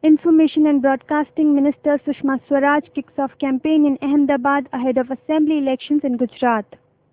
Information and Broadcasting Minister Sushma Swaraj kicks off campaign in Ahmedabad ahead of Assembly elections in Gujarat.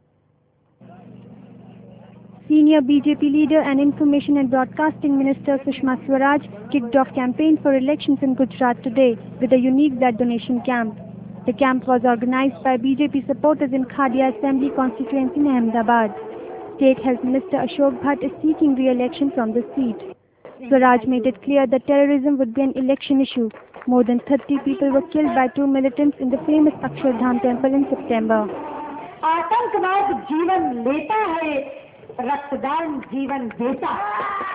Senior BJP leader and Information and Broadcasting Minister Sushma Swaraj kicked off campaign for elections in Gujarat today with a unique blood donation camp. The camp was organized by BJP supporters in Khadia Assembly constituency in Ahmedabad. State Health Minister Ashok Bhatt is seeking re-election from the seat. Swaraj made it clear that terrorism would be an election issue. More than 30 people were killed by two militants in the famous Akshardham temple in September. आतंकवाद जीवन लेता है, रक्तदान जीवन देता है।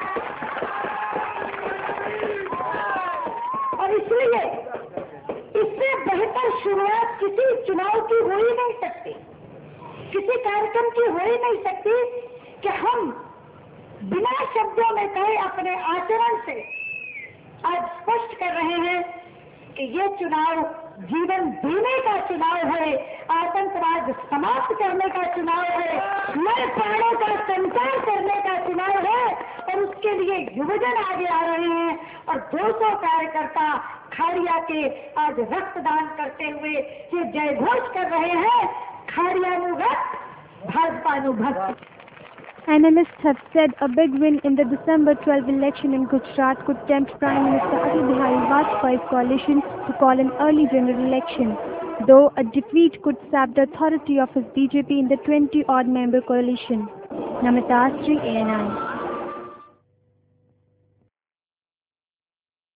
और इसलिए इससे बेहतर शुरुआत किसी चुनाव की हो ही नहीं सकती, किसी कार्यक्रम की हो ही नहीं सकती कि हम बिना शब्दों में कहे अपने आचरण से आज स्पष्ट कर रहे हैं कि ये चुनाव जीवन देने का चुनाव है, आतंकवाद समाप्त करने का चुनाव है, नए प्राणों का संचार करने का चुनाव है। और उसके लिए युवजन आगे आ रहे हैं और 200 कार्यकर्ता खाड़िया के आज रक्तदान करते हुए ये जयघोष कर रहे हैं, खाड़ियानु रक्त, भाजपानु भक्त। Analysts have said a big win in the December 12 election in Gujarat could tempt Prime Minister Atal Bihari Vajpayee's coalition to call an early general election, though a defeat could sap the authority of his BJP in the 20-odd member coalition. Namita Astri, ANI.